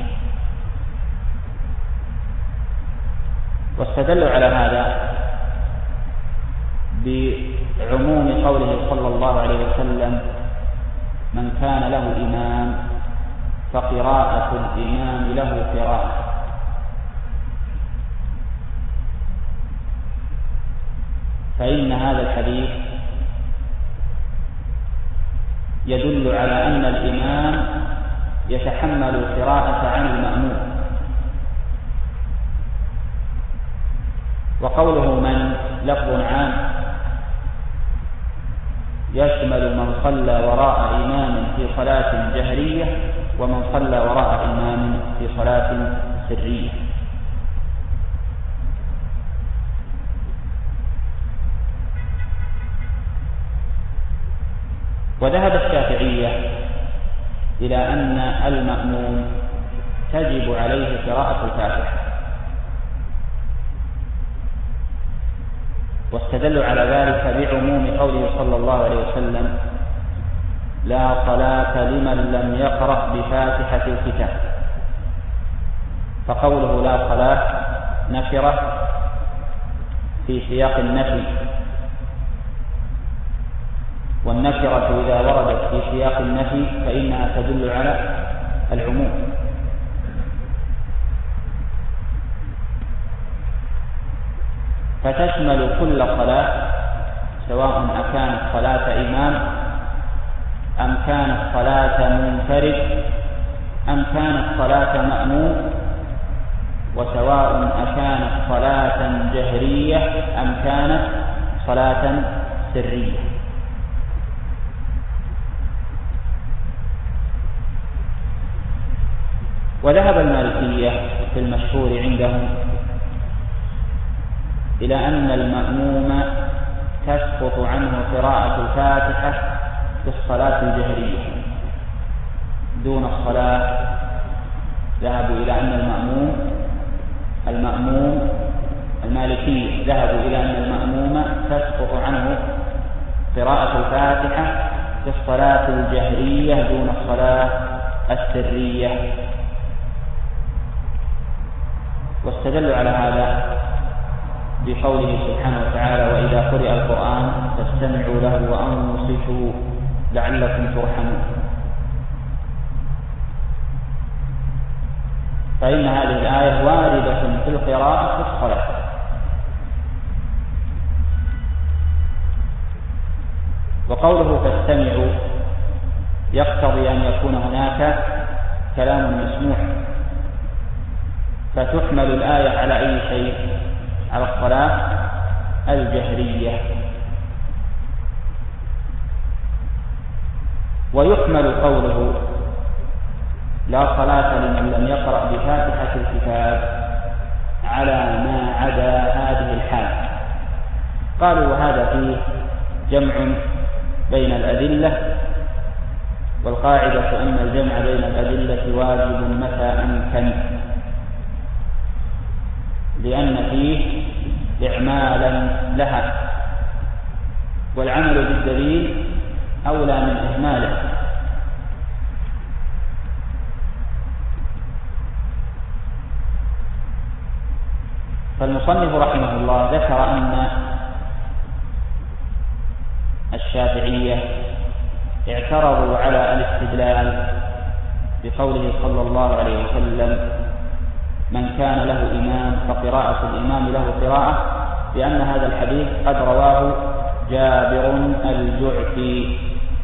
واستدلوا على هذا بعموم قوله صلى الله عليه وسلم: من كان له إمام فقراءة الإمام له قراءة. فإن هذا الحديث يدل على أن الإمام يتحمل القراءة عن المأموم. وقوله من لفظ عام يشمل من صلى وراء إمام في صلاة جهرية ومن صلى وراء إمام في صلاة سرية. وذهب الشافعية إلى أن المأموم تجب عليه قراءة الفاتحة، واستدلوا على ذلك بعموم قوله صلى الله عليه وسلم: لا صلاة لمن لم يقرأ بفاتحة الكتاب. فقوله لا صلاة نكرة في سياق النفي، والنكرة إذا وردت في سياق النفي فإنها تدل على العموم. فتشمل كل صلاة، سواء أكانت صلاة إمام أم كانت صلاة منفرد أم كانت صلاة مأموم، وسواء أكانت صلاة جهرية أم كانت صلاة سرية. وذهب المالكية في المشهور عندهم إلى أن المأموم تسقط عنه قراءة الفاتحة في الصلاة الجهرية دون الصلاة. ذهبوا إلى أن المأموم المأموم المالكية ذهبوا إلى أن المأموم تسقط عنه قراءة الفاتحة في الصلاة الجهرية دون الصلاة السرية. واستدلوا على هذا بقوله سبحانه وتعالى: وإذا قرئ القرآن فاستمعوا له وأنصتوا لعلكم ترحمون. فإن هذه الآية واردة في القراءة في الصلاة. وقوله فاستمعوا يقتضي أن يكون هناك كلام مسموع، فتحمل الآية على أي شيء؟ على الصلاة الجهرية. ويحمل قوله لا صلاة لمن لم يقرأ بفاتحة الكتاب على ما عدا هذه الحال. قالوا وهذا فيه جمع بين الأدلة، والقاعدة أن الجمع بين الأدلة واجب متى أمكن، لأن فيه إعمالا لها، والعمل بالدليل أولى من إهماله. فالمصنف رحمه الله ذكر أن الشافعية اعترضوا على الاستدلال بقوله صلى الله عليه وسلم: من كان له إمام فقراءة الإمام له قراءة، لأن هذا الحديث قد رواه جابر الجعفي،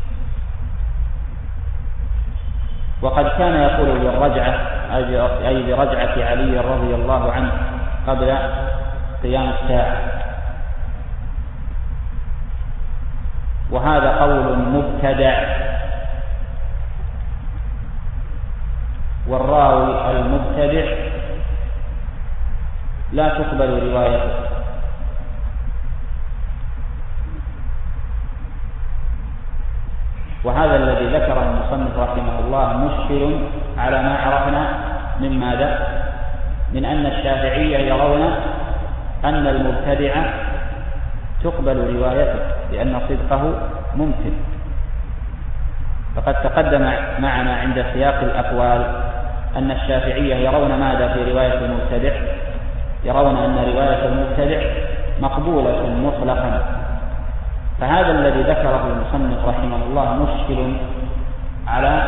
وقد كان يقول بالرجعة أي برجعة علي رضي الله عنه قبل قيام الساعة. وهذا قول مبتدع، والراوي المبتدع لا تقبل روايته. وهذا الذي ذكره المصنف رحمه الله مشكل على ما عرفنا من ماذا؟ من أن الشافعية يرون أن المبتدع تقبل روايته لأن صدقه ممكن. فقد تقدم معنا عند سياق الأقوال أن الشافعية يرون ماذا في رواية المبتدع؟ يرون أن رواية المبتدع مقبولة مطلقا. فهذا الذي ذكره المصنف رحمه الله مشكل على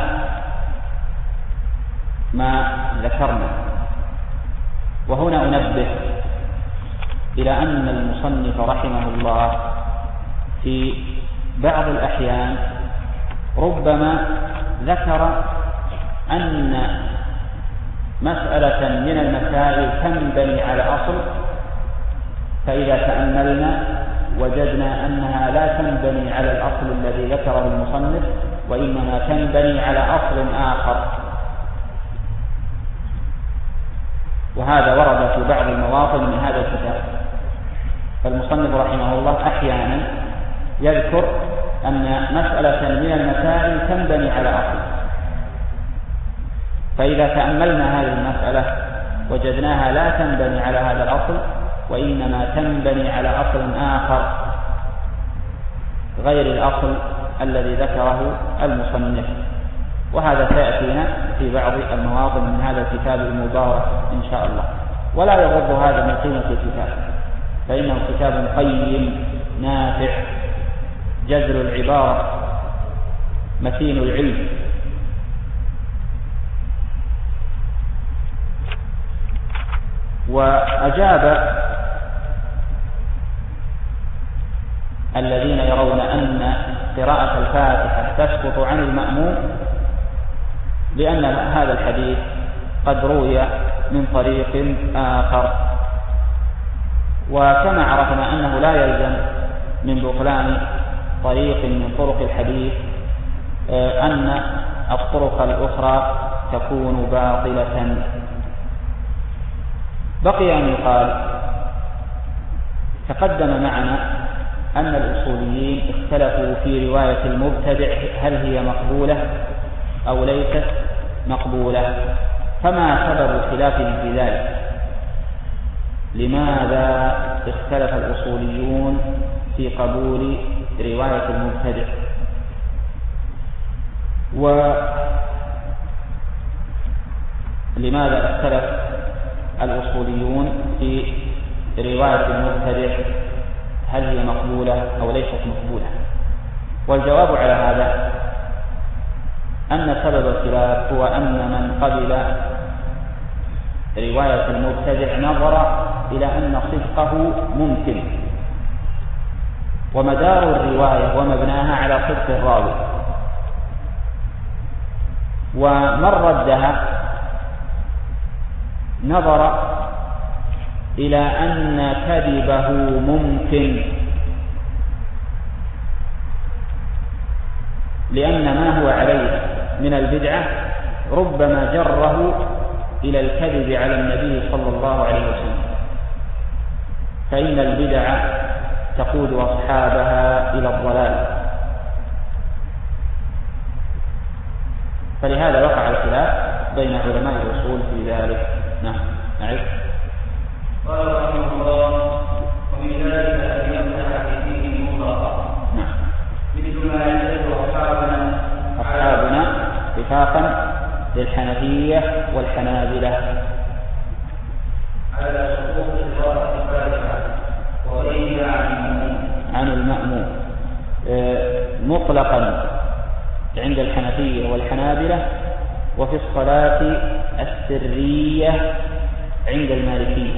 ما ذكرنا. وهنا أنبه إلى أن المصنف رحمه الله في بعض الأحيان ربما ذكر أن مسألة من المسائل تنبني على أصل، فإذا تأملنا وجدنا أنها لا تنبني على الأصل الذي ذكره المصنف، وإنما تنبني على أصل آخر. وهذا ورد في بعض المواطن من هذا الكتاب. فالمصنف رحمه الله أحيانا يذكر أن مسألة من المسائل تنبني على أصل، فإذا تأملنا هذه المسألة وجدناها لا تنبني على هذا الأصل، وإنما تنبني على أصل آخر غير الأصل الذي ذكره المصنف. وهذا سيأتينا في بعض المواضع من هذا الكتاب المبارك إن شاء الله. ولا يغض هذا من قيمة الكتاب، فإنه كتاب قيم نافع جذر العبارة متين العلم. وأجاب الذين يرون أن قراءة الفاتحة تسقط عن المأموم لأن هذا الحديث قد روي من طريق آخر، وكما عرفنا أنه لا يلزم من بطلان طريق من طرق الحديث أن الطرق الأخرى تكون باطلة. بقي أن يقال تقدم معنا أن الأصوليين اختلفوا في رواية المبتدع هل هي مقبولة أو ليست مقبولة. فما سبب خلافهم في ذلك؟ لماذا اختلف الأصوليون في قبول رواية المبتدع؟ ولماذا اختلف الأصوليون في رواية المبتدع هل هي مقبولة أو ليست مقبولة؟ والجواب على هذا أن سبب الخلاف هو أن من قبل رواية المبتدع نظر إلى أن صدقه ممكن، ومدار الرواية ومبناها على صدق الراوي. ومن ردها نظر إلى أن كذبه ممكن، لأن ما هو عليه من البدعة ربما جره إلى الكذب على النبي صلى الله عليه وسلم، فإن البدع تقود أصحابها إلى الضلال. فلهذا وقع الخلاف بين علماء الأصول في ذلك. نعم نعم. قال رحمه الله: ومن ذلك أن يمنع فيه مطلقا، مثل ما يجد أصحابنا أصحابنا اتفاقا للحنفية والحنابلة على سقوط القراءة الفاتحة وغيرها عن المأموم مطلقا عند الحنفية والحنابلة، وفي الصلاة السرية عند المالكية.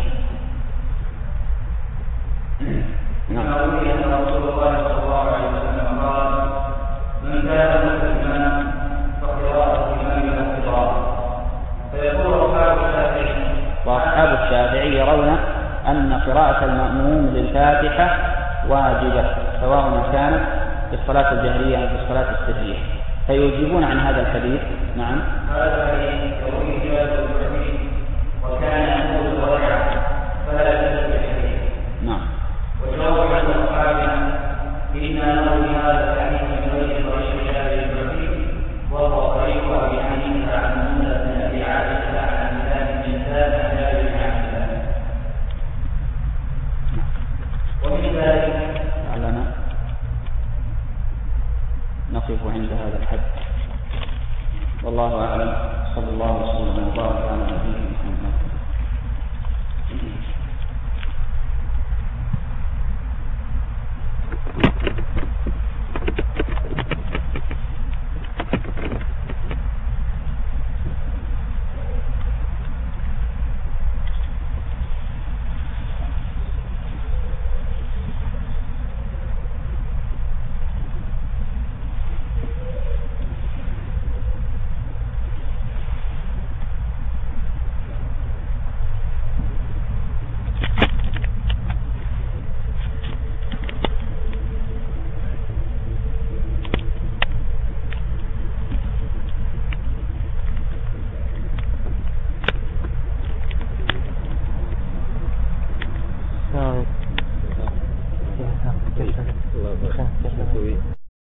نعم. روي أن رسول الله صلى الله عليه وسلم قال: من كان مسلما فقراءة الإمام له قراءة. فيقول أصحاب الشافعي وأصحاب الشافعي يرون أن قراءة المأموم للفاتحة واجبة سواء كانت في الصلاة الجهرية أو في الصلاة السرية، فيجيبون عن هذا الحديث. نعم. هذا الحديث يروي جابر بن عبيد وكان يقول ورجع فلا يجوز الحديث. نعم. وجاوب عن أصحابنا إنا نروي هذا الحديث من غير طريق جابر والله أعلم. صلى الله وسلم وبارك على نبينا محمد.